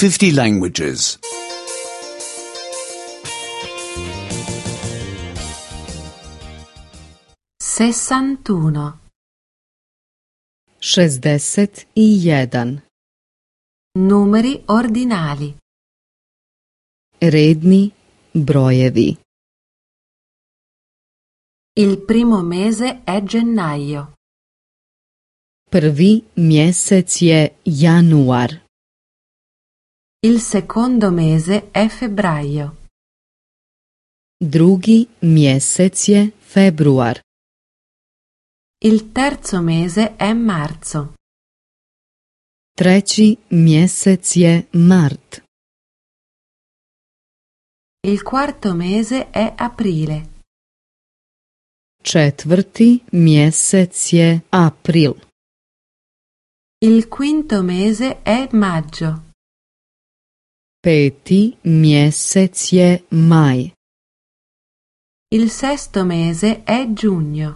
50 languages. 61. 61. Numeri ordinali. Redni brojevi. Il primo mese è gennaio. Prvi mjesec je januar. Il secondo mese è febbraio. Drugi mjesec je februar. Il terzo mese è marzo. Treći mjesec je mart. Il quarto mese è aprile. Četvrti mjesec je april. Il quinto mese è maggio. Peti mjesec je maj. Il sesto mese è giugno.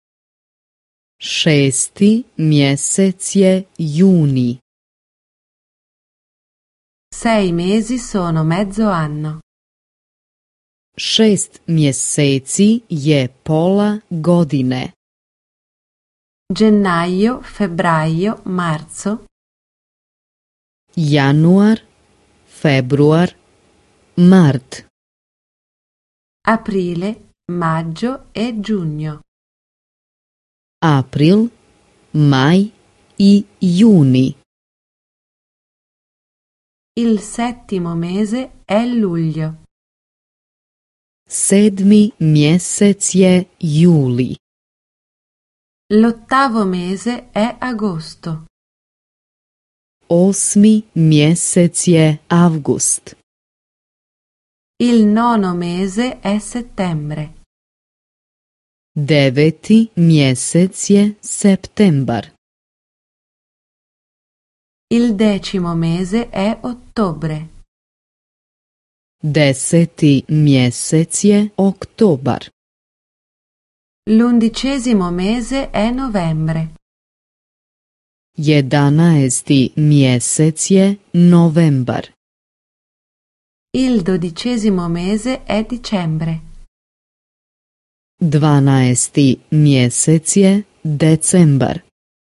Šesti mjesec je juni. 6 mesi sono mezzo anno. 6 mjeseci je pola godine. Gennaio, febbraio, marzo. Januar, februar, mart. Aprile, maggio e giugno. April, maj i juni. Il settimo mese è luglio. Sedmi mjesec je juli. L'ottavo mese è agosto. Osmi mjesec je avgust. Il nono mese è settembre. Deveti mjesec je septembar. Il decimo mese è ottobre. Deseti mjesec je oktobar. L'undicesimo mese è novembre. 11. mjesec je novembar. Il dodicesimo mese è dicembre. 12. mjesec je decembar.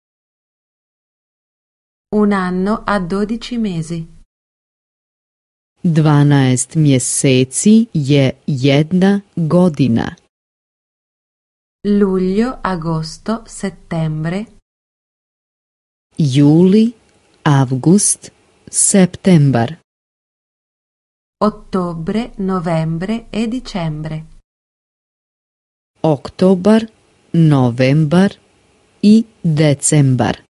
Un anno ha 12 mesi. 12 mjeseci je jedna godina. Luglio, agosto, settembre. Juli, avgust, septembar. Ottobre, novembre e dicembre. Oktobar, novembar i decembar.